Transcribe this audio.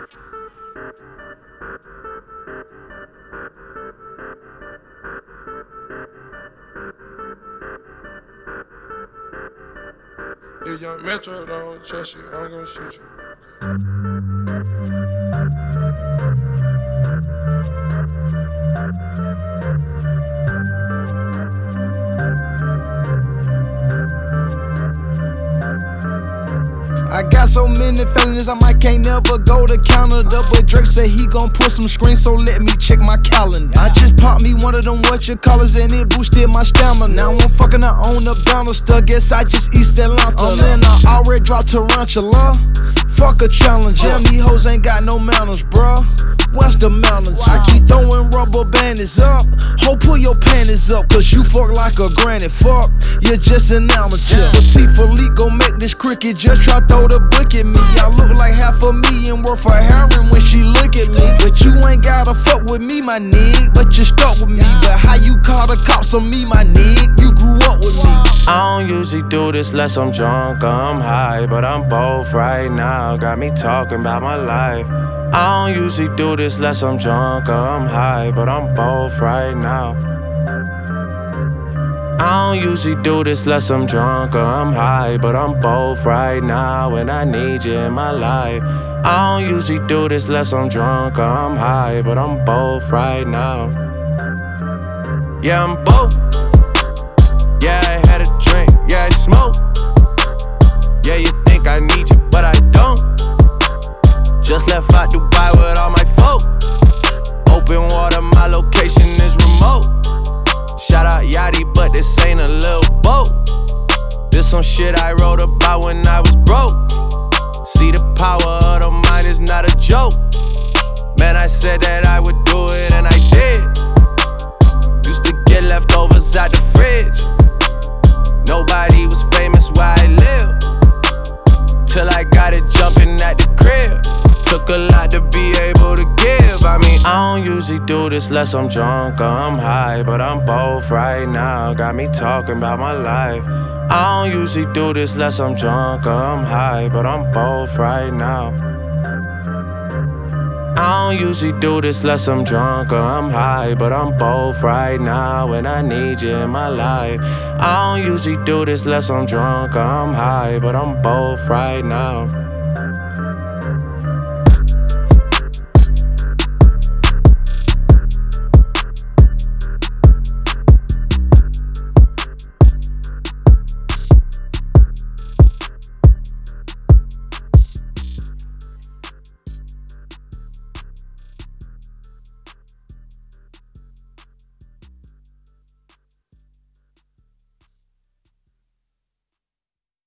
If young Metro don't trust you, I'm gon' shoot you. I got so many felonies, I might can't never go to Canada. But Drake said he gon' put some screens, so let me check my calendar. I just popped me one of them whatchamacallits and it boosted my stamina. Now I'm fucking I own the Bannister, guess I just East Atlanta. Oh man, I already dropped Tarantula. Fuck a challenge, damn these hoes ain't got no manners, bruh. What's the mountains? I keep throwing rubber bandits up. Ho, pull your panties up, cause you fuck like a granny. Fuck, you're just an amateur. Petit Philippe gon' make this cricket just try throw the book at me. I look like $500,000 worth of heroin when she look at me. But you ain't gotta fuck with me, my nig. But you stuck with me. But how you call the cops on me, my nig? You grew up with me. I don't usually do this unless I'm drunk or I'm high, but I'm both right now. Got me talking about my life. I don't usually do this unless I'm drunk or I'm high, but I'm both right now. I don't usually do this unless I'm drunk or I'm high, but I'm both right now, and I need you in my life. I don't usually do this unless I'm drunk or I'm high, but I'm both right now. Yeah, I'm both. Yeah, I had a drink, yeah, I smoke. Yeah, you think I need you, but I don't. Just left out Dubai with all my folk. Open water, my location is remote. Shout out Yachty, but this ain't a little boat. This some shit I wrote about when I was broke. See, the power of the mind is not a joke. Man, I said that I would do it and I did. Used to get leftovers out the fridge. Nobody was famous where I live, till I got it jumping at the crib. Took a lot to be able to give. I mean, I don't usually do this unless I'm drunk or I'm high, but I'm both right now. Got me talking about my life. I don't usually do this unless I'm drunk or I'm high, but I'm both right now. I don't usually do this unless I'm drunk or I'm high, but I'm both right now, and I need you in my life. I don't usually do this unless I'm drunk or I'm high, but I'm both right now.